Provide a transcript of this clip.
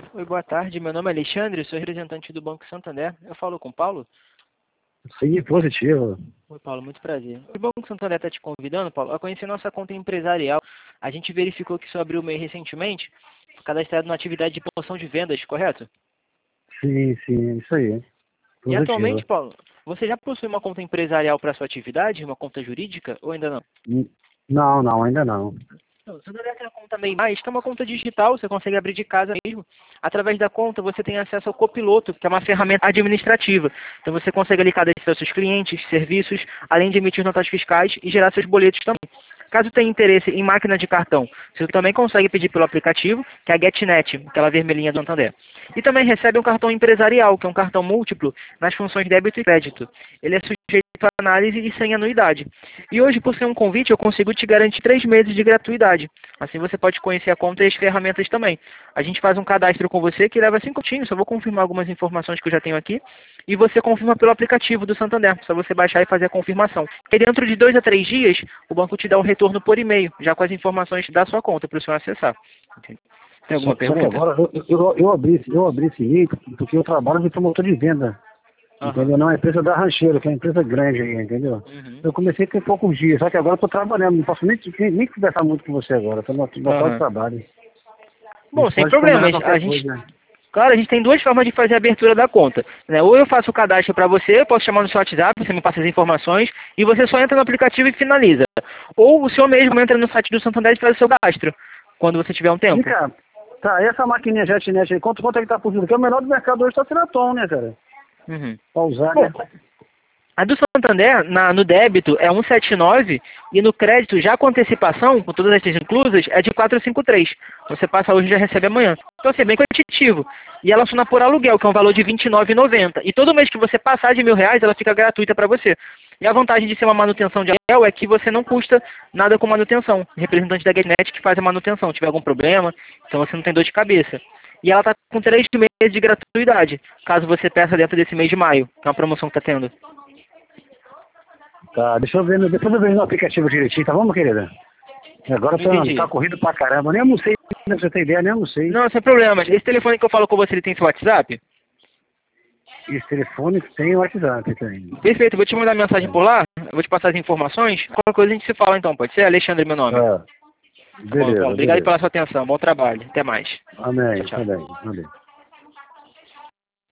Oi, boa tarde. Meu nome é Alexandre, sou representante do Banco Santander. Eu falo com o Paulo? Sim, positivo. Oi, Paulo, muito prazer. O Banco Santander está te convidando, Paulo, a conhecer nossa conta empresarial. A gente verificou que você abriu o MEI recentemente, cadastrado na atividade de promoção de vendas, correto? Sim, isso aí. E atualmente, Positivo. Paulo, você já possui uma conta empresarial para sua atividade, uma conta jurídica, ou ainda não? Não, ainda não. Não, o Santander tem uma conta MEI Mais, que é uma conta digital, você consegue abrir de casa mesmo. Através da conta, você tem acesso ao Copiloto, que é uma ferramenta administrativa. Então, você consegue ali cadastrar seus clientes, serviços, além de emitir notas fiscais e gerar seus boletos também. Caso tenha interesse em máquina de cartão, você também consegue pedir pelo aplicativo, que é a GetNet, aquela vermelhinha do Santander. E também recebe um cartão empresarial, que é um cartão múltiplo nas funções débito e crédito. Ele é sujeito a análise e sem anuidade. E hoje, por ser um convite, eu consigo te garantir 3 meses de gratuidade. Assim você pode conhecer a conta e as ferramentas também. A gente faz um cadastro com você que leva 5 minutinhos, só vou confirmar algumas informações que eu já tenho aqui. E você confirma pelo aplicativo do Santander, só você baixar e fazer a confirmação. E dentro de 2 a 3 dias, o banco te dá um retorno por e-mail, já com as informações da sua conta, para o senhor acessar. Tem alguma Só que pergunta? agora eu abri esse link porque eu trabalho de promotor de venda. Entendeu? Não é empresa da Rancheiro, que é uma empresa grande aí, entendeu? Uhum. Eu comecei tem poucos dias, só que agora eu tô trabalhando, não posso nem conversar muito com você agora, tô no local de trabalho. A Bom, gente sem pode combinar problemas. qualquer coisa. Claro, a gente tem 2 formas de fazer a abertura da conta, né? Ou eu faço o cadastro para você, eu posso chamar no seu WhatsApp, você me passa as informações e você só entra no aplicativo e finaliza. Ou o senhor mesmo entra no site do Santander e faz o seu cadastro, quando você tiver um Vem tempo. cá, tá, essa maquininha JetNet aí, quanto é que tá por vida? Porque o menor do mercado hoje tá Seraton, né, cara? Uhum. Pra usar, Bom, né? a do Santander, no débito, é 179 e no crédito, já com antecipação, com todas essas inclusas, é de 453. Você passa hoje e já recebe amanhã. Então, assim, é bem competitivo. E ela funciona por aluguel, que é um valor de R$29,90. E todo mês que você passar de R$1.000, ela fica gratuita para você. E a vantagem de ser uma manutenção de aluguel é que você não custa nada com manutenção. O representante da GetNet que faz a manutenção. Se tiver algum problema, então você não tem dor de cabeça. E ela está com 3 meses de gratuidade, caso você peça dentro desse mês de maio, que é uma promoção que está tendo. Tá, deixa eu ver, depois eu vejo no aplicativo direitinho, tá bom, querida? Agora Entendi. tá corrido pra caramba, nem almocei, pra você ter ideia, nem almocei. Não, sem problemas. Esse telefone que eu falo com você, ele tem seu WhatsApp? Esse telefone tem o WhatsApp também. Perfeito, eu vou te mandar mensagem por lá, eu vou te passar as informações. Qualquer coisa a gente se fala então, pode ser? Alexandre, meu nome. Tá, Tá bom, Paulo. beleza, Obrigado beleza. pela sua atenção. Bom trabalho. Até mais. Tchau, Amém, tchau. também, amém.